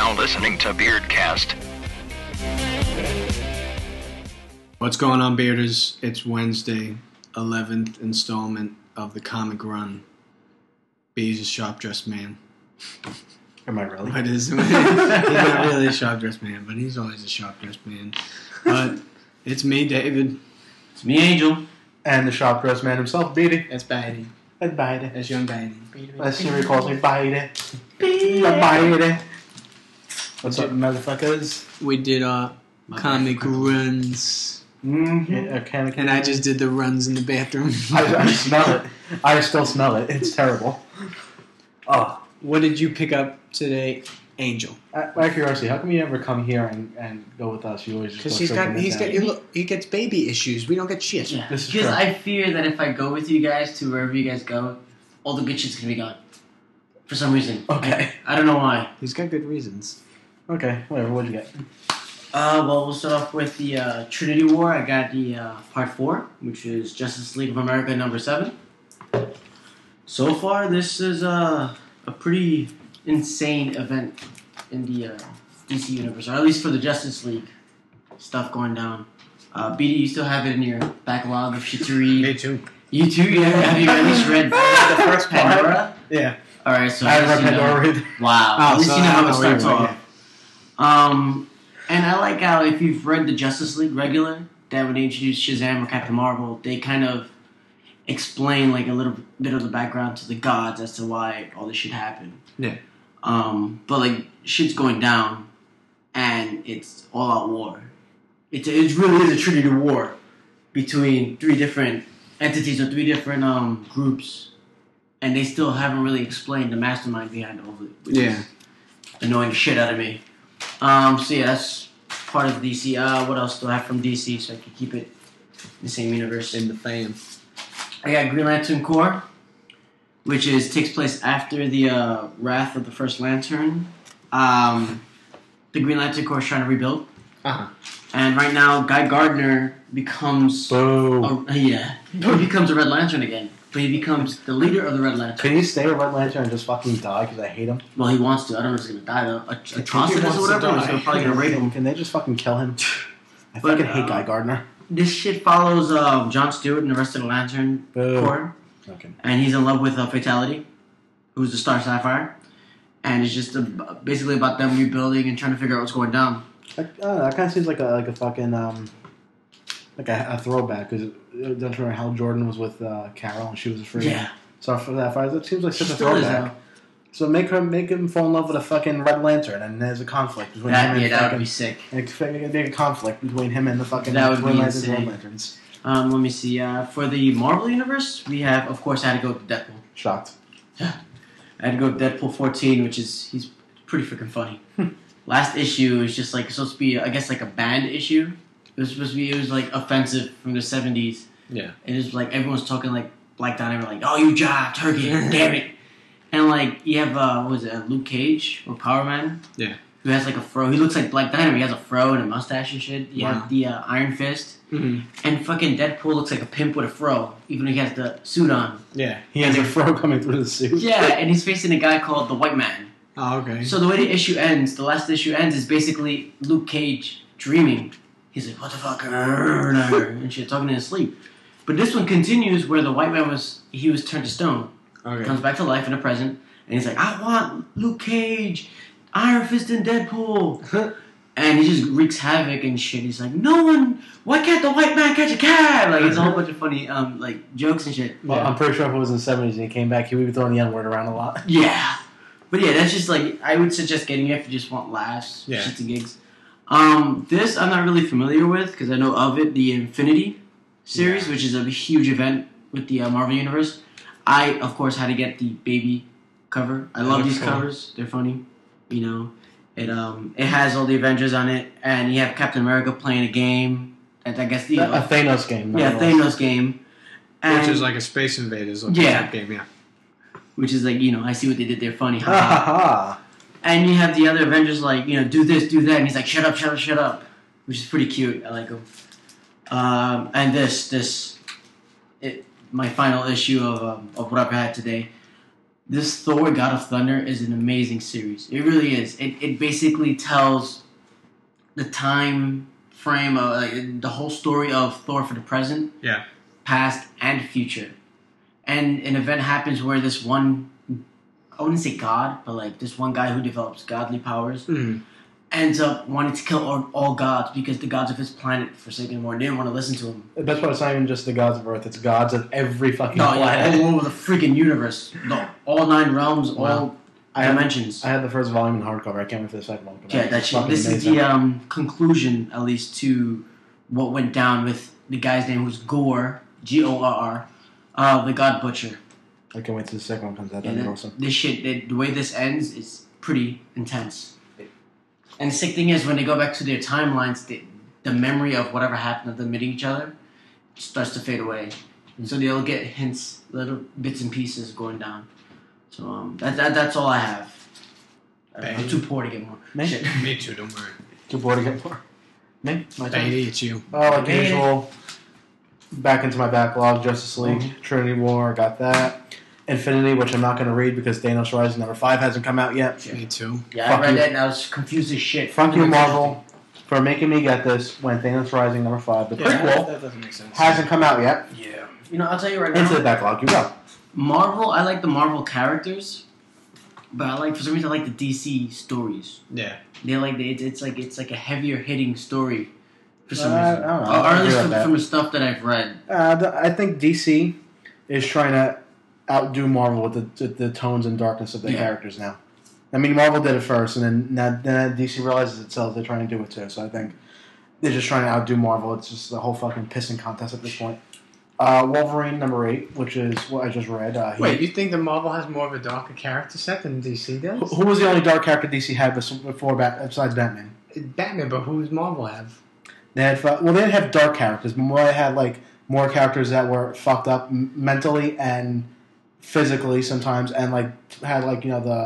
now listening to Beardcast. What's going on, Bearders? It's Wednesday, 11th installment of the comic run. B's a sharp-dressed man. Am I really? What is it? He's not really a sharp-dressed man, but he's always a sharp-dressed man. But it's me, David. It's me, Angel. And the sharp-dressed man himself, Beatty. That's Beatty. That's Beatty. That's young Beatty. My Siri calls me Beatty. Beatty. What's up, motherfuckers? We did our comic runs. Mm-hmm. And I just did the runs in the bathroom. I smell it. I still smell it. It's terrible. Oh. What did you pick up today, Angel? Out of curiosity, how come you never come here and go with us? You always just Because he gets baby issues. We don't get shit. Yeah. This is Because true. I fear that if I go with you guys to wherever you guys go, all the good shit's gonna be gone. For some reason. Okay. I don't know why. He's got good reasons. Okay, whatever. What'd you get? Well, we'll start off with the Trinity War. I got the Part 4, which is Justice League of America number 7. So far, this is a pretty insane event in the DC universe, or at least for the Justice League stuff going down. BD, you still have it in your backlog of shit to read. Me too. You too? Yeah, have you at least read the first Pandora? Yeah. Alright, so I read Pandora. Wow. Oh, At least so you know how it I starts know, off. And I like how if you've read the Justice League regular, that when they introduce Shazam or Captain Marvel, they kind of explain like a little bit of the background to the gods as to why all this shit happened. Yeah. But like shit's going down, and it's all out war. It really is a Trinity War between 3 different entities or 3 different groups, and they still haven't really explained the mastermind behind all of it. Which is annoying the shit out of me. So yeah, that's part of DC. What else do I have from DC so I can keep it in the same universe? In the fam. I got Green Lantern Corps, which takes place after the Wrath of the First Lantern. The Green Lantern Corps is trying to rebuild. Uh-huh. And right now, Guy Gardner becomes Boo. he becomes a Red Lantern again. But he becomes the leader of the Red Lantern. Can you stay a Red Lantern and just fucking die because I hate him? Well, he wants to. I don't know if he's gonna die though. Atrocitus wants or to whatever. die. He's gonna probably gonna rape him. Can they just fucking kill him? I But, fucking hate Guy Gardner. This shit follows John Stewart and the rest of the Lantern Boo. Corps, Okay. and he's in love with Fatality, who's the Star Sapphire, and it's just basically about them rebuilding and trying to figure out what's going down. That kind of seems like a fucking like a throwback because don't you remember Hal Jordan was with Carol and she was afraid. Yeah, So for that, that seems like such she a still is throwback. though. So make him fall in love with a fucking Red Lantern, and there's a conflict between him and That would fucking. be sick. Make a conflict between him and the fucking That would be Red insane. Lanterns. Let me see. For the Marvel Universe, we have, of course, I had to go with Deadpool. Shocked. I had to go with Deadpool 14, he's pretty freaking funny. Last issue is just like supposed to be, I guess, like a banned issue. It was like offensive from the 70s. Yeah. And it was like everyone's talking like Black Dynamite, like, oh, you jive, turkey, damn it. And like you have what was it, Luke Cage or Power Man? Yeah. Who has like a fro. He looks like Black Dynamite. He has a fro and a mustache and shit. You Wow. have the Iron Fist. Mm-hmm. And fucking Deadpool looks like a pimp with a fro, even though he has the suit on. Yeah. He has a fro coming through the suit. Yeah, and he's facing a guy called the White Man. Oh, okay. So the way the last issue ends is basically Luke Cage dreaming. He's like, what the fuck? And shit, talking in his sleep. But this one continues where the White Man was turned to stone. Okay. Comes back to life in a present. And he's like, I want Luke Cage, Iron Fist, and Deadpool. And he just wreaks havoc and shit. He's like, why can't the White Man catch a cab? Like, it's a whole bunch of funny like jokes and shit. Well, I'm pretty sure if it was in the 70s and he came back, he would be throwing the N-word around a lot. Yeah. But yeah, that's just like, I would suggest getting it if you just want laughs, Yeah. shits and gigs. This I'm not really familiar with because I know of it, the Infinity series, which is a huge event with the Marvel Universe. I, of course, had to get the baby cover. I love these covers. They're funny. You know, it has all the Avengers on it, and you have Captain America playing a game. And I guess A Thanos game. Yeah, Thanos game. And, Which is like a Space Invaders Yeah. game, yeah. which is like, I see what they did there, funny. Ha ha ha. And you have the other Avengers like, do this, do that, and he's like, shut up, which is pretty cute. I like him. And my final issue of what I've had today. This Thor: God of Thunder is an amazing series. It really is. It basically tells the time frame of the whole story of Thor for the present, Yeah. past, and future. And an event happens where this one, I wouldn't say god, but like this one guy who develops godly powers Mm. ends up wanting to kill all gods because the gods of his planet, for Sacred War, didn't want to listen to him. The best part is not even just the gods of Earth; it's gods of every fucking No, yeah, planet. all over the freaking universe. All 9 realms, Wow. all I had- dimensions. I had the first volume in hardcover. I can't wait for the second one. Yeah, that shit. Fucking This amazing. is the conclusion, at least, to what went down with the guy's name was Gore, Gorr, the God Butcher. I can't wait till the second one comes out. And That'd be then awesome. this shit, the way this ends is pretty intense. And the sick thing is, when they go back to their timelines, the memory of whatever happened of them meeting each other starts to fade away. And so they'll get hints, little bits and pieces going down. So that's all I have. I'm too poor to get more. Me? Shit. Me too. Don't worry. Too bored to get more. Me? My turn? Beatty, it's you. Oh, like Beatty. usual. Back into my backlog. Justice League, Trinity War. Got that. Infinity, which I'm not going to read because Thanos Rising #5 hasn't come out yet. Me too. Yeah, Fuck I read you. that and I was confused as shit. Fuck you, Marvel, for making me get this when Thanos Rising #5, the prequel, that doesn't make sense. hasn't come out yet. Yeah. You know, I'll tell you right Into the now, backlog. You go. Marvel, I like the Marvel characters, but for some reason, I like the DC stories. Yeah. They like it's like a heavier hitting story for some I reason, don't know. or at I least agree with that. from the stuff that I've read. I think DC is trying to outdo Marvel with the tones and darkness of their Yeah. characters now. I mean, Marvel did it first, and then DC realizes itself they're trying to do it too. So I think they're just trying to outdo Marvel. It's just a whole fucking pissing contest at this point. Wolverine #8, which is what I just read. Wait, you think that Marvel has more of a darker character set than DC does? Who was the only dark character DC had before besides Batman? Batman, but who does Marvel have? They had they didn't have dark characters, but they had like more characters that were fucked up mentally and physically sometimes, and like had like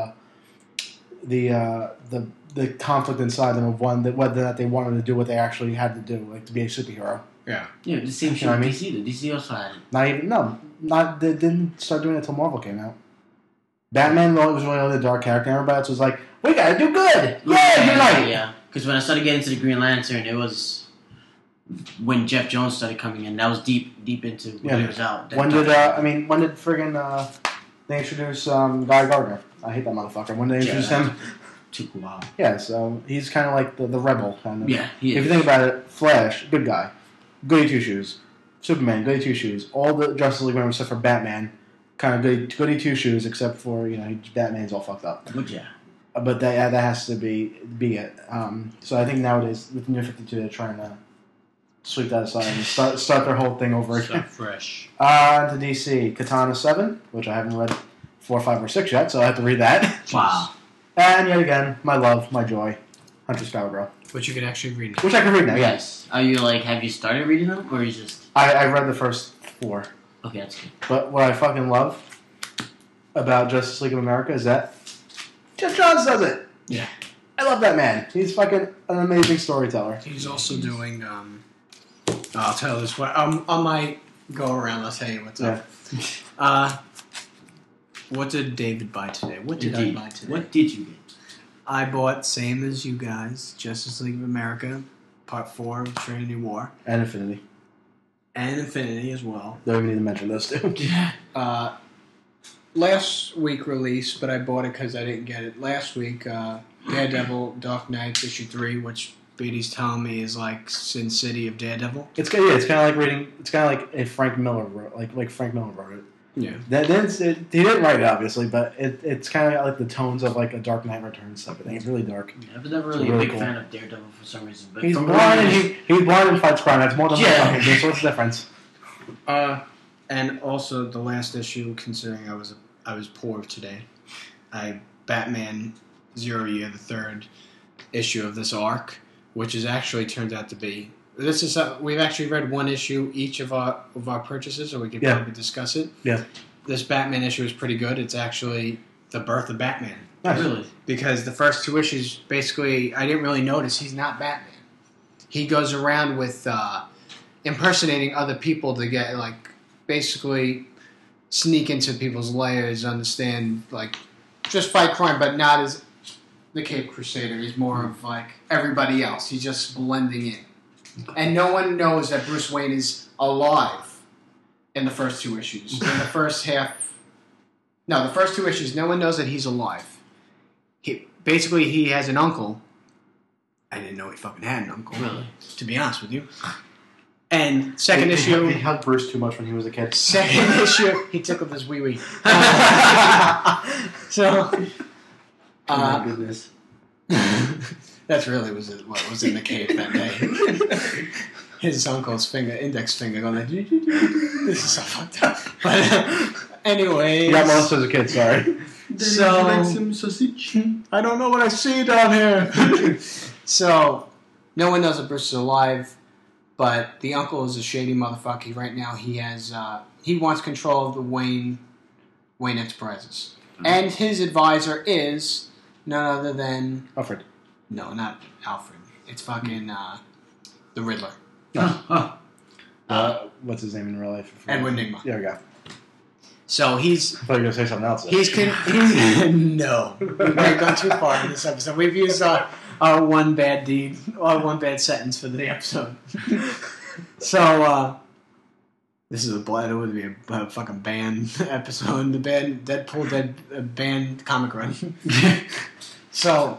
the conflict inside them of whether or not they wanted to do what they actually had to do, like to be a superhero. Yeah. Yeah, the same shit know what I with DC. The DC also had it. They didn't start doing it until Marvel came out. Batman was really the dark character, and everybody else was like, "We gotta do good, yeah, unite." Yeah. Because when I started getting into the Green Lantern, it was when Jeff Jones started coming in. That was deep into when he was out. When did friggin' they introduce Guy Gardner? I hate that motherfucker. When did they introduce him? Took a while. Yeah, so he's kind of like the rebel kind of. Yeah, he If is. you think about it, Flash, good guy, goody two shoes. Superman, goody two shoes. All the Justice League members except for Batman, kind of goody two shoes, except for Batman's all fucked up. But yeah. But that has to be it. So I think nowadays with New 52, they're trying to sweep that aside and start their whole thing over again. Start fresh. To DC, Katana 7, which I haven't read 4, 5, or 6 yet, so I have to read that. Wow. And yet again, my love, my joy, Hunter's Power Girl, But you can actually read it. which I can read now. Yes, Are you have you started reading them, or you just I read the first 4. okay? That's good. But what I fucking love about Justice League of America is that Jeff Johns does it. Yeah. I love that man. He's fucking an amazing storyteller. He's also doing, I'll tell this one. On my go around, I'll tell you what's up. What did David buy today? What did I buy today? What did you get? I bought, same as you guys, Justice League of America, Part 4 of Trinity War, And Infinity. and Infinity as well. Don't even need to mention those two. Yeah. Last week release, but I bought it because I didn't get it. Last week, Daredevil Dark Knight issue 3, which Beatty's telling me is like Sin City of Daredevil. It's kind of like reading. It's kind of like if Frank Miller wrote, like Frank Miller wrote it. Yeah. He didn't write it obviously, but it's kind of like the tones of like a Dark Knight Returns type of thing. It's really dark. I was never really a really big cool. fan of Daredevil for some reason. But He's from blind reading and he's blind and fights crime. That's more than Yeah. fucking good. So what's the difference? And also the last issue, considering I was poor today, Batman Zero Year, the third issue of this arc, which is actually turned out to be. This is we've actually read one issue each of our purchases, so we could Yeah. probably discuss it. Yeah. This Batman issue is pretty good. It's actually the birth of Batman. Nice. Really? Because the first 2 issues, basically, I didn't really notice he's not Batman. He goes around with impersonating other people to get, like, basically sneak into people's lairs, understand, like, just fight crime, but not as the Cape Crusader. He's more of, like, everybody else. He's just blending in. And no one knows that Bruce Wayne is alive in the first 2 issues. In the first half... No, the first 2 issues, no one knows that he's alive. Basically, he has an uncle. I didn't know he fucking had an uncle. Really? To be honest with you. And second issue... He hugged Bruce too much when he was a kid. Second issue... He tickled his wee-wee. So... Oh my goodness. That's really what was in the cave that day. His uncle's index finger going like... This is so fucked up. But anyways... You got molested as a kid, sorry. So... I don't know what I see down here. So, no one knows that Bruce is alive, but the uncle is a shady motherfucker. Right now, he has he wants control of the Wayne Enterprises, and his advisor is none other than Alfred. No, not Alfred. It's fucking the Riddler, What's his name in real life? Edward Nygma. There we go. So he's... I thought you were going to say something else. He's no. We've gone too far in this episode. We've used our one bad deed, or one bad sentence for the episode. So, this is it would be a fucking band episode. The band, Deadpool band comic run. So,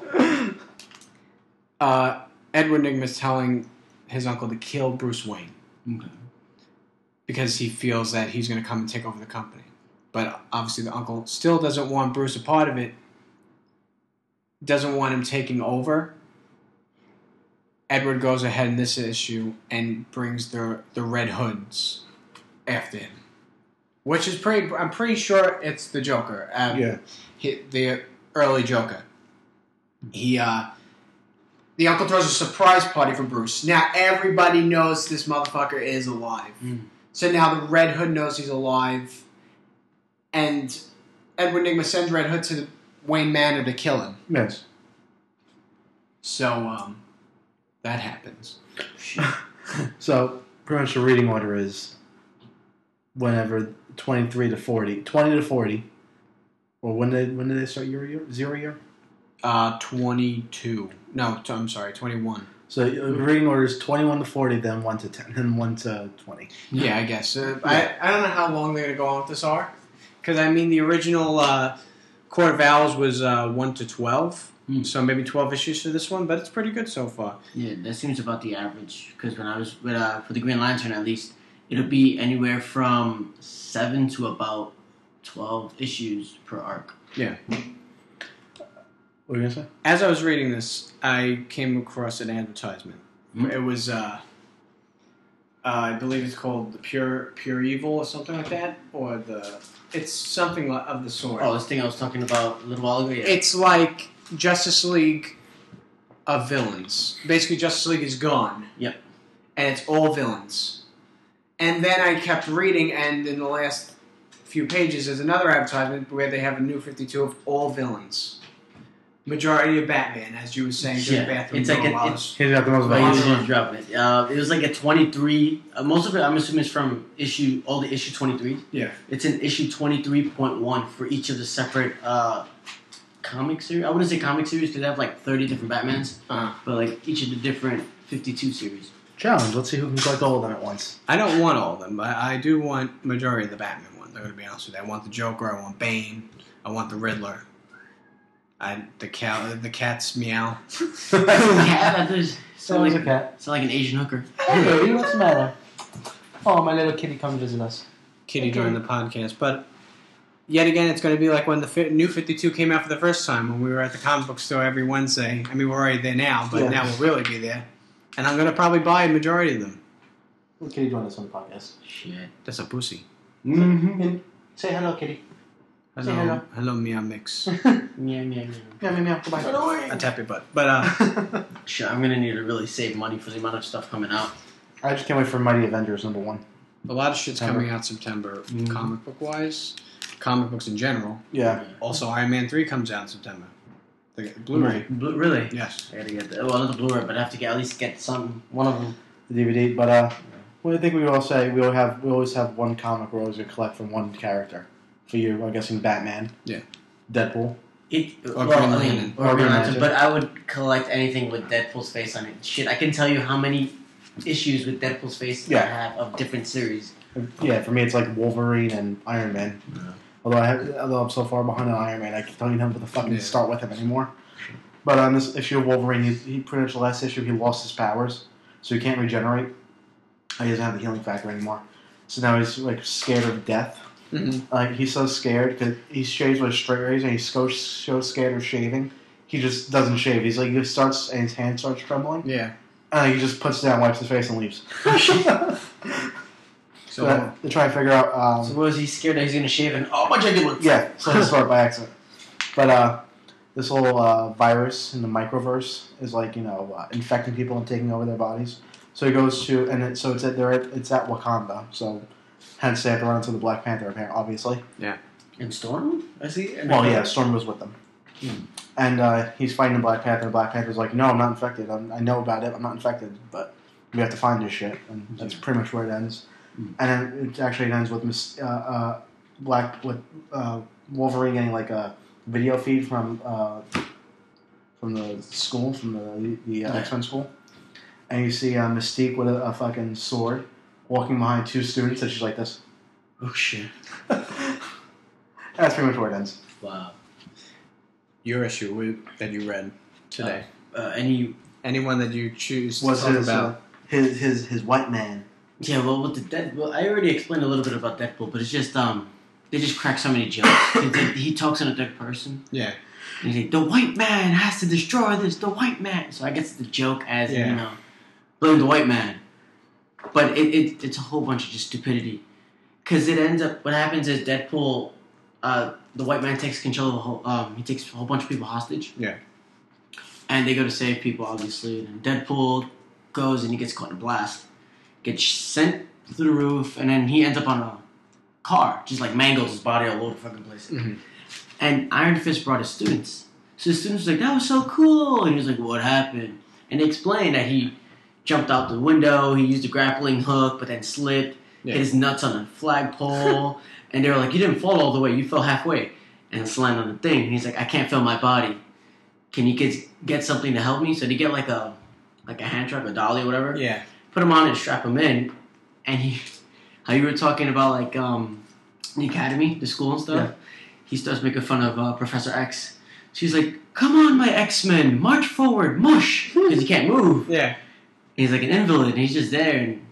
Edward Nygma's telling his uncle to kill Bruce Wayne. Okay. Because he feels that he's going to come and take over the company. But obviously the uncle still doesn't want Bruce a part of it. Doesn't want him taking over. Edward goes ahead in this issue and brings the Red Hoods after him. Which is I'm pretty sure it's the Joker. Yeah. The early Joker. The uncle throws a surprise party for Bruce. Now everybody knows this motherfucker is alive. So now the Red Hood knows he's alive. And Edward Nygma sends Red Hood to Wayne Manor to kill him. Yes. So, that happens. So, pretty much the reading order is whenever 23 to 40. 20 to 40. Or when did they start your year? 0 year? 22. No, I'm sorry, 21. So, the reading order is 21 to 40, then 1 to 10, then 1 to 20. Yeah, I guess. I don't know how long they're going to go on with this arc. Because, I mean, the original Court of Owls was 1 to 12. So maybe 12 issues for this one, but it's pretty good so far. Yeah, that seems about the average. Because when I was with, for the Green Lantern, at least, it'll be anywhere from 7 to about 12 issues per arc. Yeah. What were you going to say? As I was reading this, I came across an advertisement. It was, I believe it's called the Pure Evil or something like that, or it's something of the sort. Oh, this thing I was talking about a little while ago. Yeah. It's like Justice League of villains. Basically, Justice League is gone. Yep. And it's all villains. And then I kept reading, and in the last few pages, there's another advertisement where they have a new 52 of all villains. Majority of Batman, as you were saying, to the bathroom. It's like He's got the most villains. Dropping it. It was like a 23. Most of it, I'm assuming, is from issue 23. Yeah. It's in issue 23.1 for each of the separate comic series. I wouldn't say comic series because they have like 30 different Batmans, but like each of the different 52 series. Challenge. Let's see who can collect all of them at once. I don't want all of them, but I do want majority of the Batman ones. I'm going to be honest with you. I want the Joker. I want Bane. I want the Riddler. The cat's meow. Cat? Sound like a cat. Sound like an Asian hooker. Hey, baby, what's the matter? Oh, my little kitty, come visit us. Kitty during the podcast. But yet again, it's going to be like when the new 52 came out for the first time when we were at the comic book store every Wednesday. I mean, we're already there now, but now we'll really be there. And I'm going to probably buy a majority of them. What kitty joined us on the podcast? Shit. That's a pussy. Mm-hmm. Say hello, kitty. Hello, Meow Mix. Meow, meow, meow. Meow. Goodbye. I tap your butt. But, Sure, I'm going to need to really save money for the amount of stuff coming out. I just can't wait for Mighty Avengers #1. a lot of shit's coming out September, comic book-wise. Comic books in general. Yeah. Also, Iron Man 3 comes out in September. The Blu-ray. Really? Yes. I gotta get well, not the Blu-ray, but I have to at least get one of them. The DVD, but Well, I think we all say we always have one comic we're always gonna collect from one character. For you, I'm guessing Batman. Yeah. Deadpool. Or Green Lantern. Or Green Lantern. But I would collect anything with Deadpool's face on it. Shit, I can tell you how many issues with Deadpool's face I have of different series. Yeah, for me it's like Wolverine and Iron Man. Yeah. Although I'm so far behind on Iron Man, I don't even know what the fucking start with him anymore. But on this issue of Wolverine, he pretty much the last issue he lost his powers, so he can't regenerate. He doesn't have the healing factor anymore. So now he's like scared of death. Mm-hmm. Like he's so scared because he shaves with a straight razor, and he's so scared of shaving. He just doesn't shave. He's like he starts and his hand starts trembling. Yeah. And he just puts it down, wipes his face, and leaves. So they're trying to figure out. So was he scared that he's gonna shave and oh my god! Yeah, so they start by accident. But this little virus in the microverse is like infecting people and taking over their bodies. So he goes to it's at Wakanda. So hence they have to run into the Black Panther, apparently, obviously. And Storm? I see. Well, yeah, Storm goes with them. And he's fighting the Black Panther. The Black Panther's like, no, I'm not infected. I know about it. I'm not infected, but we have to find this shit. And that's pretty much where it ends. And then it ends with Wolverine getting like a video feed from the school, from the X-Men school. And you see Mystique with a fucking sword walking behind two students, and she's like this. Oh shit. That's pretty much where it ends. Wow. your issue that you read today. Anyone that you choose to Was talk his, about. His white man. Yeah, well, with the Deadpool, I already explained a little bit about Deadpool, but it's just they just crack so many jokes. He talks in a third person. Yeah. And he's like, the white man has to destroy this. The white man. So I guess the joke as blame the white man, but it's a whole bunch of just stupidity. Because it ends up, what happens is Deadpool, the white man takes control of the whole. He takes a whole bunch of people hostage. Yeah. And they go to save people, obviously. And Deadpool goes and he gets caught in a blast. Gets sent through the roof, and then he ends up on a car, just like mangles his body all over the fucking place. Mm-hmm. And Iron Fist brought his students. So the students were like, that was so cool. And he was like, what happened? And they explained that he jumped out the window, he used a grappling hook, but then slipped, hit his nuts on a flagpole. And they were like, you didn't fall all the way, you fell halfway. And slammed on the thing. And he's like, I can't feel my body. Can you kids get something to help me? So they get like a hand truck, a dolly or whatever. Yeah. Put him on and strap him in. And how you were talking about like the academy, the school and stuff. Yeah. He starts making fun of Professor X. She's like, come on, my X-Men, march forward, mush. Because he can't move. Yeah. And he's like an invalid, and he's just there. And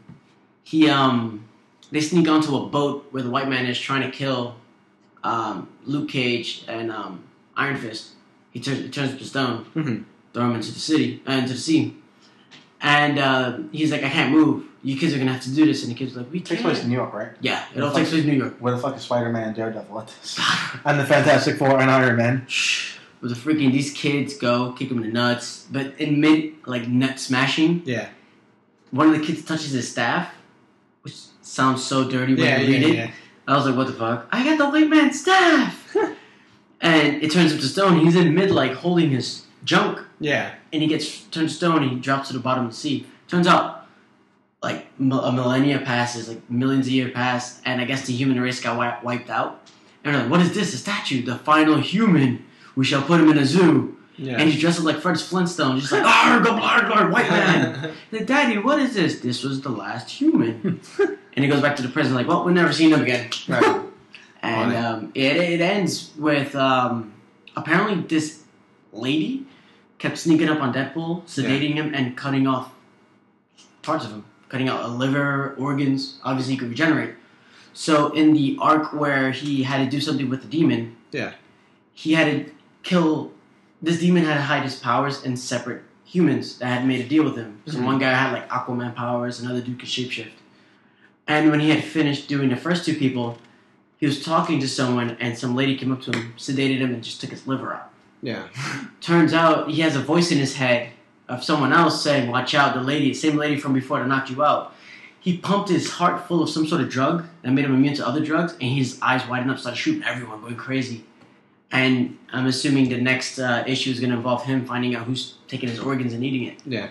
they sneak onto a boat where the white man is trying to kill Luke Cage and Iron Fist. He turns to stone, throw him into the sea. And he's like, I can't move. You kids are going to have to do this. And the kids are like, we can't. Takes place in New York, right? Yeah, it all takes place in New York. Where the fuck is Spider-Man and Daredevil at this? And the Fantastic Four and Iron Man. With the freaking, these kids go, kick him in the nuts. But in mid, like, nut smashing, one of the kids touches his staff, which sounds so dirty when you read it. Yeah. I was like, what the fuck? I got the white man's staff! And it turns him to stone. He's in mid, like, holding his junk. Yeah. And he gets turned to stone and he drops to the bottom of the sea. Turns out, like, a millennia passes, like, millions of years pass, and I guess the human race got wiped out. And they're like, what is this? A statue? The final human. We shall put him in a zoo. Yeah. And he's dressed up like Fred Flintstone, just like, white man. Like, Daddy, what is this? This was the last human. And he goes back to the prison like, well, we've never seen him again. Right. And it ends with, apparently this lady kept sneaking up on Deadpool, sedating him, and cutting off parts of him. Cutting out a liver, organs. Obviously, he could regenerate. So in the arc where he had to do something with the demon, he had to kill... This demon had to hide his powers in separate humans that had made a deal with him. So one guy had like Aquaman powers, another dude could shapeshift. And when he had finished doing the first two people, he was talking to someone and some lady came up to him, sedated him, and just took his liver out. Yeah. Turns out he has a voice in his head of someone else saying, watch out, the same lady from before that knocked you out. He pumped his heart full of some sort of drug that made him immune to other drugs, and his eyes widened up, started shooting everyone, going crazy. And I'm assuming the next issue is going to involve him finding out who's taking his organs and eating it. Yeah.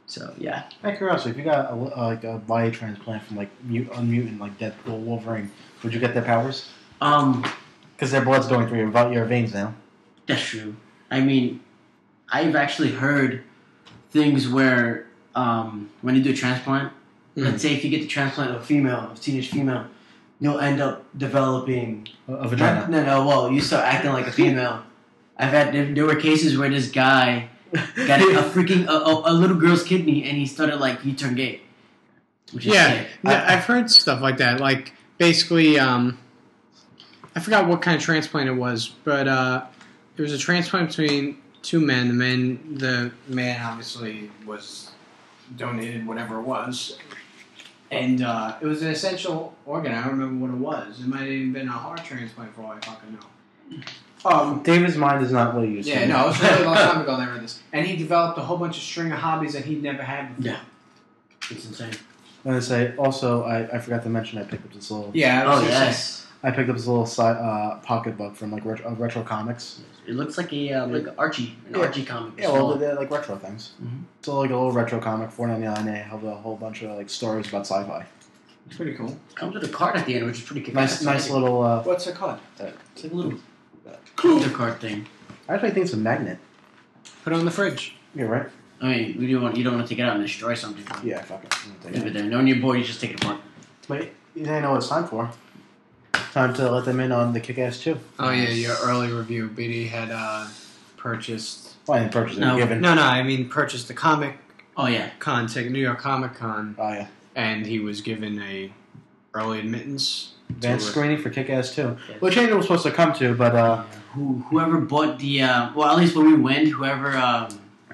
So yeah. Out of curiosity, if you got a body transplant from like mutant like Deadpool, Wolverine, would you get their powers? Because their blood's going through your veins now. That's true. I mean, I've actually heard things where when you do a transplant, let's say if you get the transplant of a teenage female, you'll end up developing A vagina. No. Well, you start acting like a female. There were cases where this guy got a little girl's kidney and he started like he turned gay. Which is sick. I've heard stuff like that. Like basically, I forgot what kind of transplant it was, but there was a transplant between two men. The man obviously was donated whatever it was, and it was an essential organ. I don't remember what it was. It might have even been a heart transplant for all I fucking know. David's mind is not what he used to. Yeah, no, it was a really long time ago I read this. And he developed a whole bunch of string of hobbies that he'd never had before. Yeah. It's insane. I'm gonna say also I forgot to mention I picked up this little I picked up this little pocketbook from like retro comics. It looks like an Archie comic. Yeah, well they're like retro things. Mm-hmm. So like a little retro comic, $4.99. They have a whole bunch of like stories about sci-fi. It's pretty cool. Comes with a card at the end, which is pretty cool. Nice little. What's it called? It's like a little collector card thing. I actually think it's a magnet. Put it on the fridge. You're right. I mean, you don't want to take it out and destroy something. Yeah, fuck it. Leave it there. No new board, you just take it apart. But you know what it's time for. Time to let them in on the Kick-Ass 2. Oh yeah, your early review. BD had purchased. Well, I didn't purchase it. No. Given. No, I mean purchased the Comic Oh yeah. Con ticket, New York Comic Con, Oh yeah. and he was given a early admittance. Advanced to it. screening for Kick-Ass 2. Which Angel was supposed to come to, but Whoever bought the well, at least when we went, whoever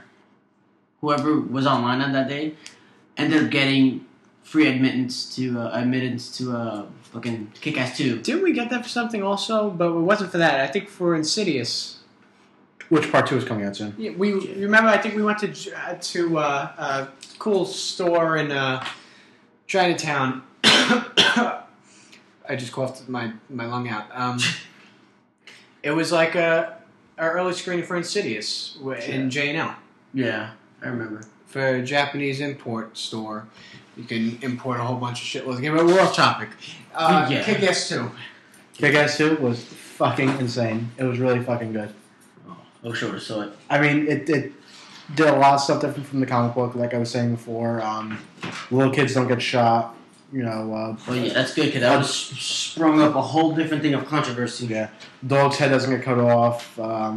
was online on that day ended up getting free admittance to fucking Kick-Ass 2. Didn't we get that for something also? But it wasn't for that. I think for Insidious. which part 2 is coming out soon? Yeah, we remember. I think we went to a cool store in Chinatown. I just coughed my lung out. It was like a early screening for Insidious in J&L. Yeah, I remember. For a Japanese import store, you can import a whole bunch of shitloads of games. But we're off topic. Yeah. Kick-Ass 2. Kick-Ass 2 was fucking insane. It was really fucking good. I wish I would have saw it. I mean, it did a lot of stuff different from the comic book, like I was saying before. Little kids don't get shot. You know. Well, yeah, that's good because that would have sprung up a whole different thing of controversy. Yeah, dog's head doesn't get cut off.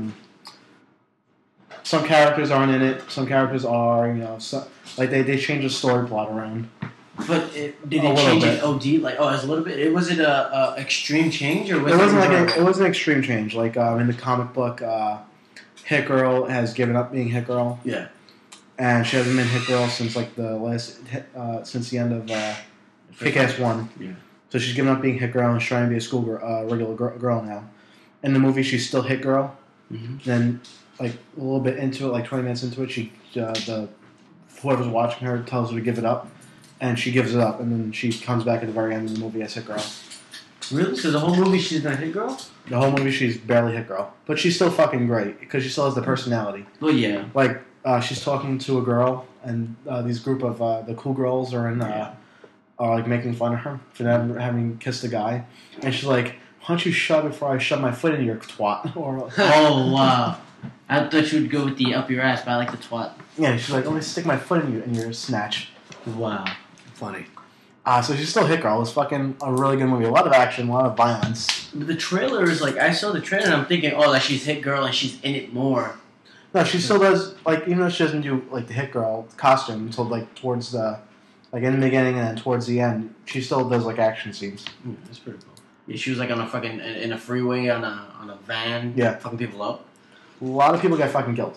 Some characters aren't in it. Some characters are. You know, like they change the story plot around. But did they change it OD? Like, it's a little bit. Was it a extreme change or was it wasn't it was an extreme change. Like in the comic book, Hit Girl has given up being Hit Girl. Yeah, and she hasn't been Hit Girl since like since the end of Kick-Ass 1. Yeah. So she's given up being Hit Girl and she's trying to be a school regular girl now. In the movie, she's still Hit Girl. Mm-hmm. Then, like a little bit into it, like 20 minutes into it, whoever's watching her tells her to give it up, and she gives it up, and then she comes back at the very end of the movie as Hit Girl. Really? So the whole movie she's been a Hit Girl? The whole movie she's barely Hit Girl, but she's still fucking great because she still has the personality. Well, yeah. Like she's talking to a girl, and these group of the cool girls are are like making fun of her for having kissed a guy, and she's like, "Why don't you shut before I shove my foot in your twat?" Or oh wow, I thought you would go with the up your ass, but I like the twat. yeah, she's like, "Let me stick my foot in your snatch." Wow, Funny. So she's still Hit Girl. It's fucking a really good movie. A lot of action, a lot of violence. But the trailer is like, I saw the trailer and I'm thinking, like she's Hit Girl and she's in it more. No, she still does, like, even though she doesn't do like the Hit Girl costume until like towards the, like in the beginning and then towards the end, she still does like action scenes. That's pretty cool. Yeah, she was like on a fucking in a freeway on a van, fucking people up. A lot of people get fucking killed.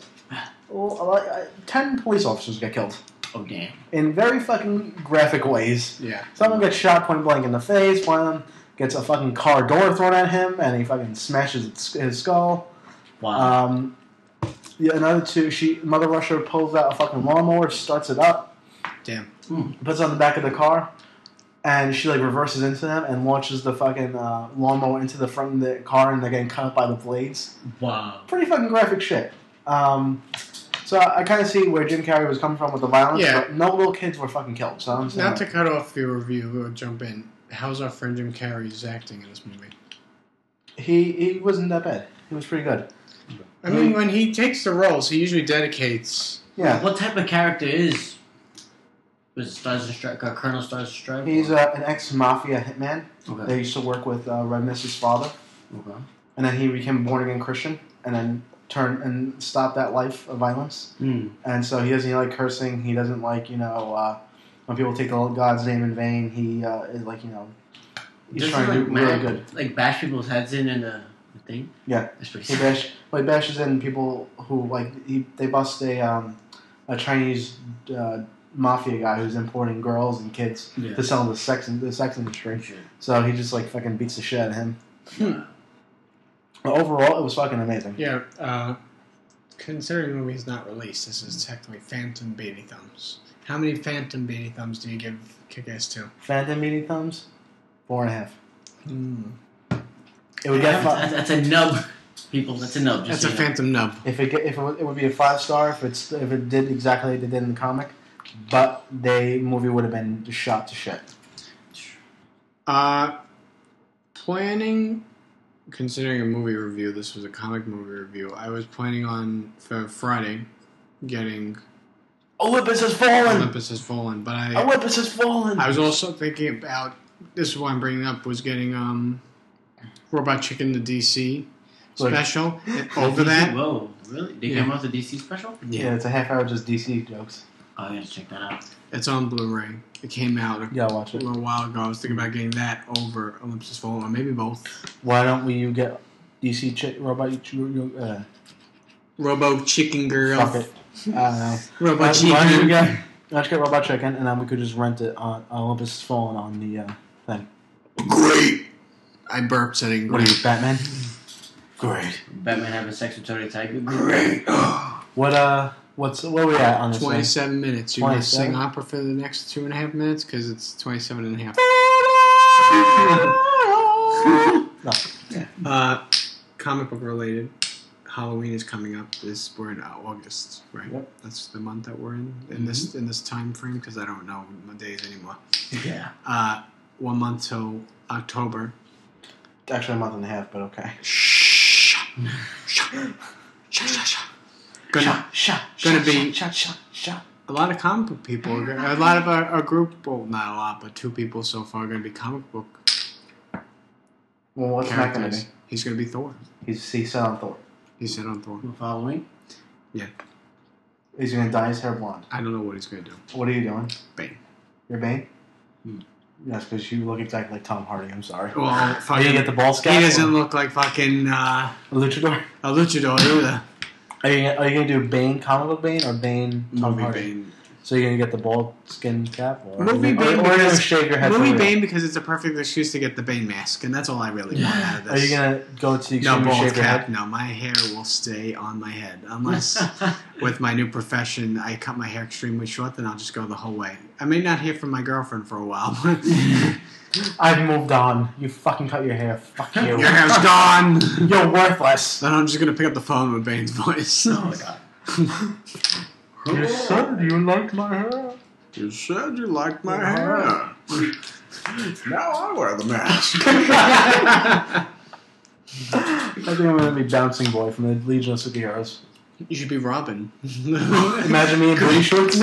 10 police officers get killed. Oh damn! In very fucking graphic ways. Yeah. Someone gets shot point blank in the face. One of them gets a fucking car door thrown at him, and he fucking smashes his skull. Wow. Another two. Mother Russia pulls out a fucking lawnmower, starts it up. Damn. Puts it on the back of the car, and she like reverses into them and launches the fucking lawnmower into the front of the car, and they're getting cut up by the blades. Wow. Pretty fucking graphic shit. So I kind of see where Jim Carrey was coming from with the violence, Yeah. but no little kids were fucking killed. So I'm saying Not to cut off your review, we'll jump in. How's our friend Jim Carrey's acting in this movie? he wasn't that bad. He was pretty good. I mean, when he takes the roles, he usually dedicates. Yeah. What type of character was Stars and Stripes? Colonel Stars and Stripes? He's an ex-mafia hitman. Okay. They used to work with Red Mist's father. Okay. And then he became a born-again Christian and then turned and stopped that life of violence. Mm. And so he doesn't like cursing. He doesn't like, when people take the God's name in vain. He is like, he's Does trying he, to do really good. Like bash people's heads in the thing? Yeah. That's pretty He sick. bashes in people who, they bust a Chinese mafia guy who's importing girls and kids Yeah. to sell in the sex industry. Sure. So he just, fucking beats the shit out of him. But overall, it was fucking amazing. Yeah, considering the movie's not released, this is technically Phantom Baby Thumbs. How many Phantom Baby Thumbs do you give Kick-Ass 2? Phantom Meaty Thumbs, 4.5. Hmm. It would get That's a nub, people. That's a nub. That's Just a so you know. Phantom Nub. it would be a 5-star if it did exactly like they did in the comic, but the movie would have been just shot to shit. Planning, considering a movie review, this was a comic movie review. I was planning on for Friday getting Olympus has fallen. Olympus Has Fallen, but Olympus has fallen. I was also thinking about, this is why I'm bringing it up, was getting Robot Chicken the DC special. And over that, Whoa, really? They Yeah. came out with the DC special? Yeah, it's a half hour just DC jokes. Oh, I gotta check that out. it's on Blu-ray. It came out a Yeah, I'll watch it. little while ago. I was thinking about getting that over Olympus Has Fallen, or maybe both. Why don't you get DC robot? Robo Chicken Girl. Fuck it. I don't know. Robot Why don't you Chicken. let's get Robot Chicken, and then we could just rent it on Olympus Has Fallen on the thing. Great. I burped saying What are great. you, Batman? Great. Batman having sex with Tony Tiger. Great. What are we at on this thing? 27 minutes. You're going to 27? sing opera for the next 2.5 minutes? Because it's 27 and a half. No. Comic book related. Halloween is coming up. We're in August, right? Yep. That's the month that we're in this time frame, because I don't know my days anymore. Yeah. 1 month till October. Actually, a month and a half, but okay. Gonna be a lot of comic book people. A lot of our group. Well, not a lot, but 2 people so far are gonna be comic book Well, what's Matt gonna be? characters. He's gonna be Thor. He said on Thor. He said on Thor. With Halloween? He's gonna dye his hair blonde. I don't know what he's gonna do. What are you doing? Bane. You're Bane? Hmm. That's because you look exactly like Tom Hardy. I'm sorry. Well, Are you fucking, gonna get the ball he scout? doesn't look like fucking A luchador? a luchador either. Are you gonna do Bane, comic book Bane, or Bane Tom Movie Hardy? Bane. So you're gonna get the bald skin cap, or Movie or Bane you're gonna because shave your head. Movie for real? Bane because it's a perfect excuse to get the Bane mask, and that's all I really want out of this. Are you gonna go to the No extreme and bald shave your cap. head? No, my hair will stay on my head unless with my new profession I cut my hair extremely short. Then I'll just go the whole way. I may not hear from my girlfriend for a while. But I've moved on. You fucking cut your hair. Fuck you. your hair's gone. You're worthless. Then I'm just gonna pick up the phone with Bane's voice. Oh my god. You said you liked my hair. You said you liked my hair. Now I wear the mask. I think I'm gonna be Bouncing Boy from the Legion of Superheroes. You should be Robin. Imagine me in booty shorts.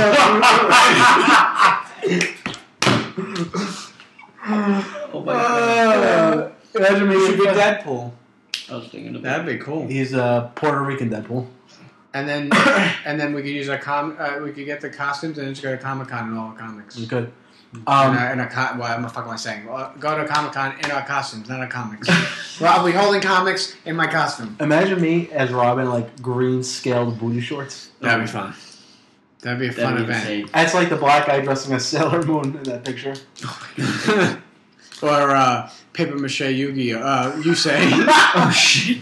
Oh my god. Imagine me. You should be Deadpool. I was thinking about That'd be cool. He's a Puerto Rican Deadpool. And then we could use our we could get the costumes and just go to Comic-Con and all the comics. We could. What the fuck am I saying? Go to Comic-Con in our costumes, not our comics. Well, I'll be holding comics in my costume. Imagine me as Robin, like green scaled booty shorts. That'd be fun. That'd be a fun That'd be event. insane. That's like the black guy dressing as Sailor Moon in that picture. Or paper mache Yu-Gi-Oh. You say. Oh shit.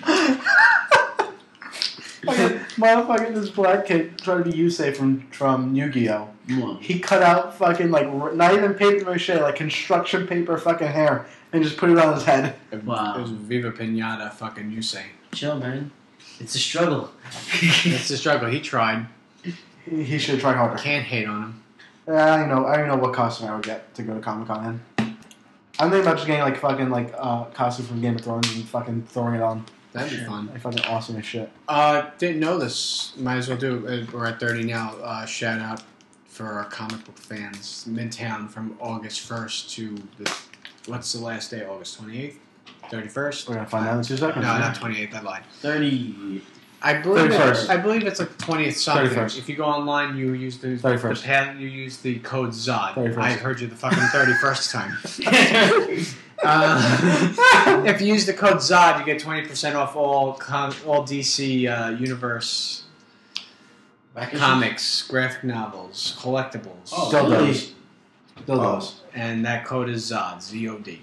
Motherfucking this black kid trying to be Yusei from Yu-Gi-Oh! What? He cut out fucking not even paper mache, like construction paper fucking hair and just put it on his head. Wow. It was Viva Pinata fucking you say. Chill, man. It's a struggle. It's a struggle. He tried. He should try harder. Can't hate on him. I don't know what costume I would get to go to Comic Con in. I'm thinking about just getting like fucking like costume from Game of Thrones and fucking throwing it on. That'd be fun. Like fucking awesome as shit. Didn't know this. Might as well do it. We're at 30 now. Shout out for our comic book fans. Midtown from August 1st to what's the last day? August 28th? 31st? We're gonna find out in 2 seconds. No, not 28th. I lied. 30. I believe 31st. I believe it's like 20th something. 31st. If you go online, you use the 31st. you use the code ZOD. 31st. I heard you the fucking 31st time. If you use the code ZOD, you get 20% off all DC Universe comics, graphic novels, collectibles. Oh, Dildos. Dildos. And that code is ZOD. ZOD.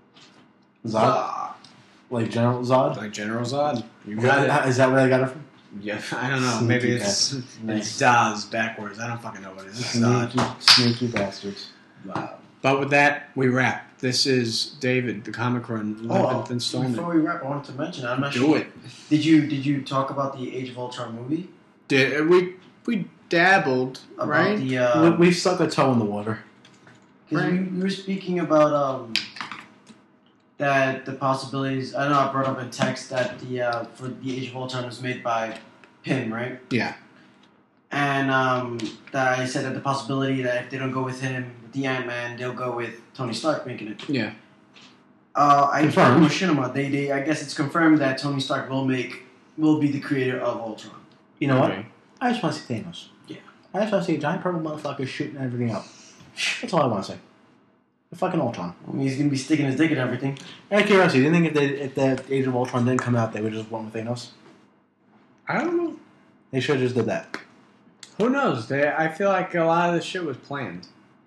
Zod? Like General Zod? Like General Zod. You got it. Is that where they got it from? Yeah, I don't know. Sneaky Maybe it's bastards. Daz backwards. I don't fucking know what it is. It's Zod. Sneaky bastards. Wow. But with that, we wrap. This is David, the Comic Run, 11th installment. Before we wrap, I wanted to mention, I'm not Do sure. it. Did you talk about the Age of Ultron movie? We dabbled, About right? the We stuck a toe in the water. 'cause Right. we were speaking about that the possibilities. I know I brought up in text that the for the Age of Ultron was made by Pym, right? Yeah. And that I said that the possibility that if they don't go with him with the Ant-Man, they'll go with Tony Stark making it. Yeah. I Confirmed. Machinima. They I guess it's confirmed that Tony Stark will be the creator of Ultron. You know what? Okay. I just want to see Thanos. Yeah. I just want to see a giant purple motherfucker shooting everything up. That's all I want to see. The fucking Ultron. I mean, he's gonna be sticking his dick in everything. Out of curiosity, do you think if the Age of Ultron didn't come out, they would just went with Thanos? I don't know. They should have just did that. Who knows? I feel like a lot of this shit was planned.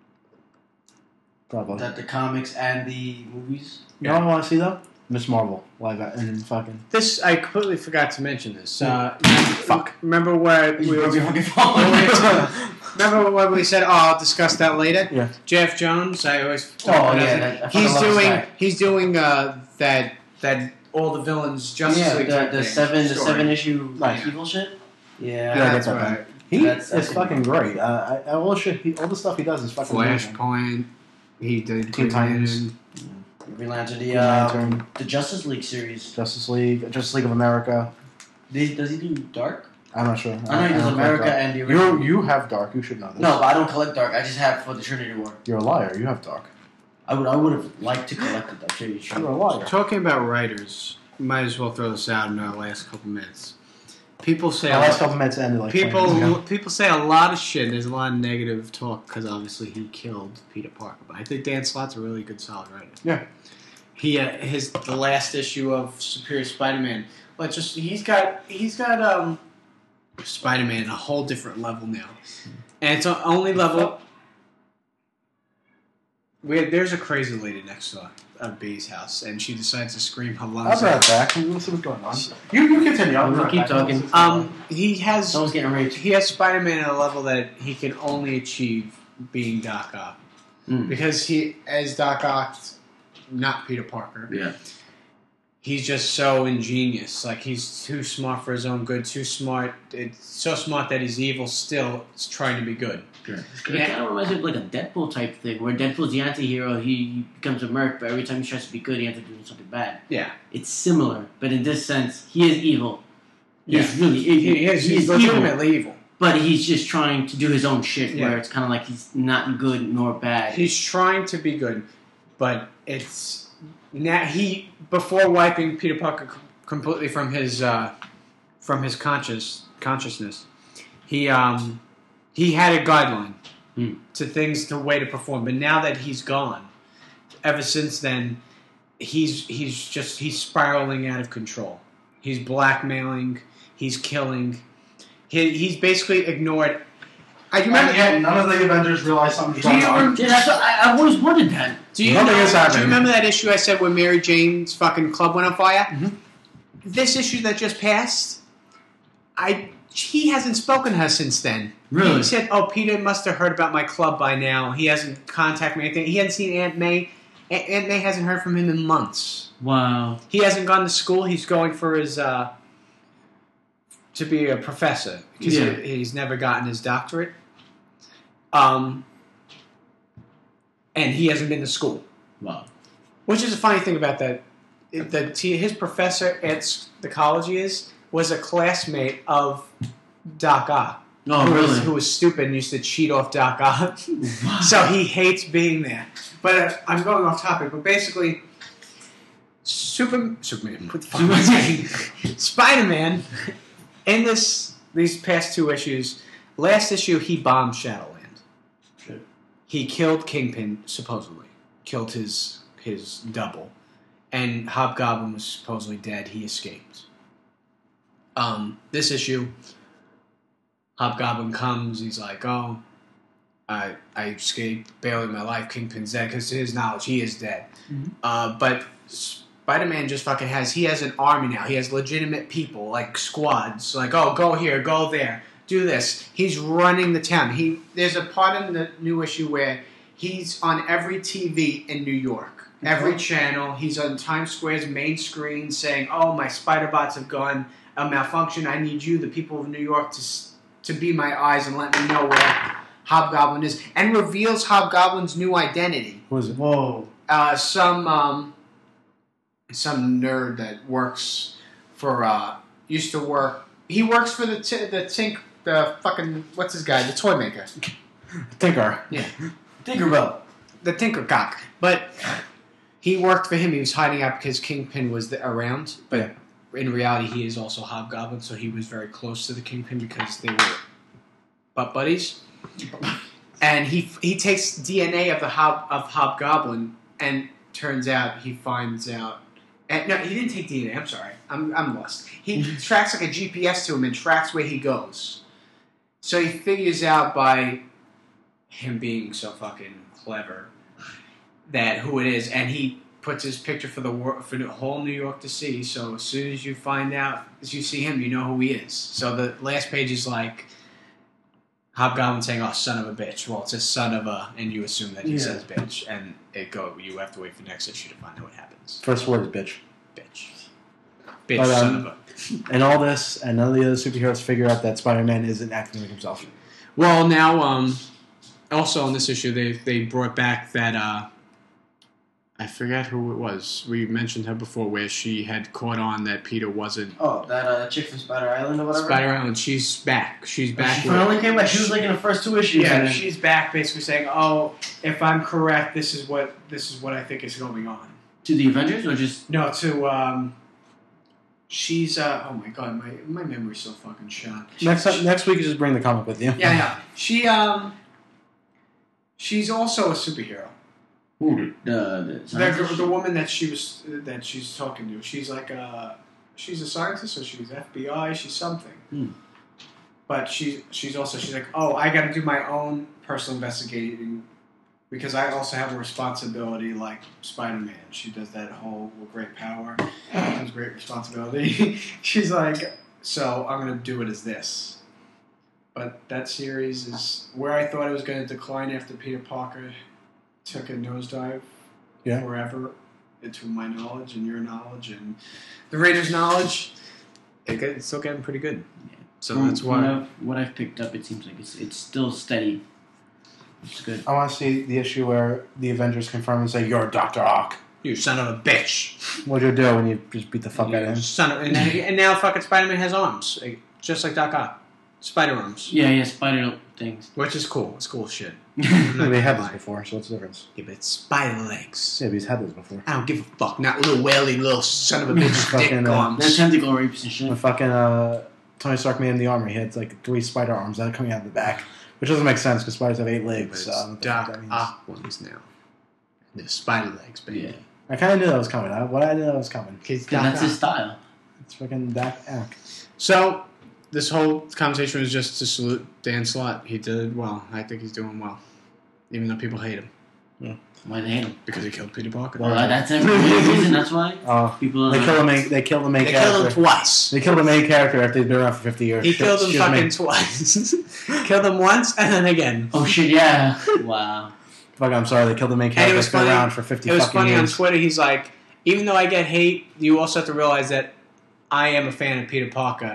Probably. That the comics and the movies. You know what I want to see though? Miss Marvel live at and fucking. This, I completely forgot to mention this. Fuck. Remember where we were... Remember when we said, "Oh, I'll discuss that later"? Yeah. Jeff Jones, I always. Oh yeah, I fucking love this guy. He's doing that all the villains Justice League. type the thing. Story. 7 issue Nice. evil shit. Yeah, Yeah, That's I get that. right. He That's is fucking great. All the stuff he does is fucking amazing. Flashpoint. He did Teen Titans. Green Lantern, Green Lantern, the Justice League series. Justice League of America. Does he do Dark? I'm not sure. I know he does don't America collect and the Dark. original. You have Dark. You should know this. No, but I don't collect Dark. I just have for the Trinity War. You're a liar. You have Dark. I would have liked to collect it. That shit. You're a liar. Talking about writers, might as well throw this out in our last couple minutes. People say The last couple minutes ended like 20 minutes ago. people say a lot of shit. There's a lot of negative talk because obviously he killed Peter Parker. But I think Dan Slott's a really good, solid writer. Yeah. He the last issue of Superior Spider-Man. But he's got Spider-Man a whole different level now, and it's only level. There's a crazy lady next to B's house, and she decides to scream her lungs I'll be out. right back. We'll see what's going on. You continue. I'll be We'll right keep back. talking. He has Someone's getting raped. he has Spider-Man at a level that he can only achieve being Doc Ock. Because he, as Doc Ock, not Peter Parker, Yeah. he's just so ingenious. Like, he's too smart for his own good, too smart. It's so smart that he's evil still, is trying to be good. It kind of reminds me of like a Deadpool type thing, where Deadpool's the anti-hero, he becomes a merc, but every time he tries to be good, he ends up doing something bad. Yeah. It's similar, but in this sense, he is evil. He's Yeah. really evil. He's legitimately evil. But he's just trying to do his own shit, Yeah. where it's kind of like he's not good nor bad. He's trying to be good, but it's now before wiping Peter Parker completely from his consciousness, he had a guideline to things, to way to perform. But now that he's gone, ever since then, he's spiraling out of control. He's blackmailing. He's killing. He's basically ignored. I remember. Yeah, none of the Avengers realized something's going on. Yeah, that's what, I've always wondered that. Do you Nothing is do happening. you remember that issue I said where Mary Jane's fucking club went on fire? Mhm. This issue that just passed, he hasn't spoken to her since then. Really? He said, "Oh, Peter must have heard about my club by now. He hasn't contacted me. Anything. He hasn't seen Aunt May. Aunt May hasn't heard from him in months. Wow. He hasn't gone to school. He's going for his to be a professor because Yeah. he's never gotten his doctorate. And he hasn't been to school. Wow. Which is a funny thing about that. His professor at the college he was a classmate of Doc Ock. Oh, really? Who was stupid and used to cheat off Doc Ock. Wow. So he hates being there. But I'm going off topic. But basically, Superman. What the fuck am I saying? Spider-Man. In these past 2 issues, last issue he bombed Shadowland. Sure. He killed Kingpin, supposedly. Killed his double. And Hobgoblin was supposedly dead. He escaped. This issue, Hobgoblin comes. He's like, oh, I escaped, barely my life. Kingpin's dead. Because to his knowledge, he is dead. Mm-hmm. But Spider-Man just fucking has an army now. He has legitimate people, like squads. Like, oh, go here, go there, do this. He's running the town. There's a part in the new issue where he's on every TV in New York. Every channel. He's on Times Square's main screen saying, oh, my spider bots have gone malfunction. I need you, the people of New York, to be my eyes and let me know where Hobgoblin is. And reveals Hobgoblin's new identity. Who is it? Whoa. Some nerd that works for used to work. He works for the fucking what's his guy, the toy maker. Tinker. Yeah, Tinkerbell. the Tinkercock. But he worked for him. He was hiding out because Kingpin was around. But in reality, he is also Hobgoblin. So he was very close to the Kingpin because they were butt buddies. And he takes DNA of Hobgoblin, and turns out he finds out. No, he didn't take DNA. I'm sorry. I'm lost. He tracks like a GPS to him and tracks where he goes. So he figures out by him being so fucking clever that who it is, and he puts his picture for the whole New York to see. So as soon as you find out, as you see him, you know who he is. So the last page is like Hobgoblin saying, "Oh, son of a bitch." Well, it says "son of a," and you assume that he says "bitch," and you have to wait for next issue to find out what happens. First word is bitch. Bitch, But, son of a. And all this, and none of the other superheroes figure out that Spider-Man isn't acting like himself. Well, now, also in this issue, they brought back that, I forget who it was. We mentioned her before, where she had caught on that Peter wasn't Oh, that chick from Spider Island or whatever? Spider Island. She's back. She's back. She finally came back. She was like in the first 2 issues. Yeah, and then- she's back basically saying, oh, if I'm correct, this is what I think is going on. To the Avengers or just... No, to, she's, oh my god, my memory's so fucking shot. Next week, you just bring the comic with you. Yeah. She's also a superhero. Who? The woman that she's talking to, she's like she's a scientist, or she's FBI, she's something. But she's like, oh, I got to do my own personal investigating because I also have a responsibility like Spider-Man. She does that whole great power comes great responsibility. She's like, so I'm gonna do it as this. But that series is where I thought it was going to decline after Peter Parker took a nosedive forever, into my knowledge and your knowledge and the Raiders' knowledge. It's still getting pretty good. Yeah. So that's why. What I've picked up, it seems like it's still steady. It's good. I want to see the issue where the Avengers confirm and say, "You're Dr. Ock." You son of a bitch. What'd you do when you just beat the fuck out of him? Son of, and now fucking Spider-Man has arms, just like Doc Ock. Spider arms. Yeah, spider things. Which is cool. It's cool shit. Yeah, they had this before, so what's the difference? Yeah, but it's spider legs. Yeah, but he's had this before. I don't give a fuck. Not little welly, little son of a bitch dick Fucking, They're arms. tentacle rapes and When shit. fucking Tony Stark made him the armor, he had like 3 spider arms that are coming out of the back, which doesn't make sense because spiders have 8 But legs. it's So I don't know what Doc that means. Ock ones now. The spider legs, baby. Yeah. I kind of knew that was coming. I knew that was coming. Because That's his style. It's fucking Doc Ock. So, this whole conversation was just to salute Dan Slott. He did well. I think he's doing well. Even though people hate him. Why they hate him? Because he killed Peter Parker. Well, that's the reason. That's why people. They killed the main. They killed the main They character. killed him twice. They killed the main character after he'd been around for 50 years. He killed him Excuse me. fucking twice. Killed him once and then again. Oh shit! Yeah. Wow. Fuck, I'm sorry. They killed the main And character it was that's been funny. around for 50 It was fucking funny years. on Twitter. He's like, even though I get hate, you also have to realize that I am a fan of Peter Parker,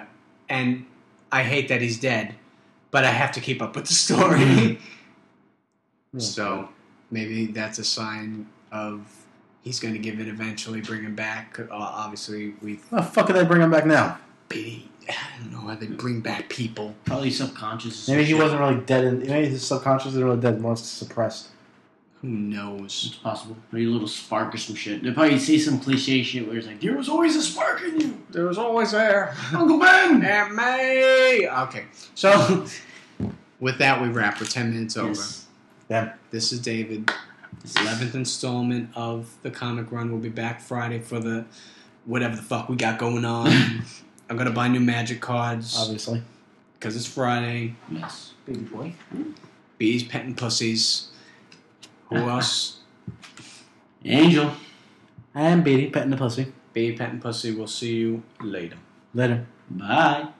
and I hate that he's dead, but I have to keep up with the story. So maybe that's a sign of he's going to give it eventually, bring him back. Obviously, How the fuck did they bring him back now? I don't know how they bring back people. Probably subconscious. Maybe he wasn't really dead. Maybe his subconscious isn't really dead, more suppressed. Who knows? It's possible. Maybe a little spark or some shit. They'll probably say some cliche shit where it's like, there was always a spark in you. There was always there. Uncle Ben! Aunt May! Okay, so with that, we wrap. We're 10 minutes over. Yes. Yeah. This is David. 11th installment of the comic run. We'll be back Friday for the whatever the fuck we got going on. I'm going to buy new magic cards. Obviously. Because it's Friday. Yes. Baby boy. Bees, petting pussies. Who else? Angel. And Beatty petting the pussy. Bee, petting pussy. We'll see you later. Later. Bye.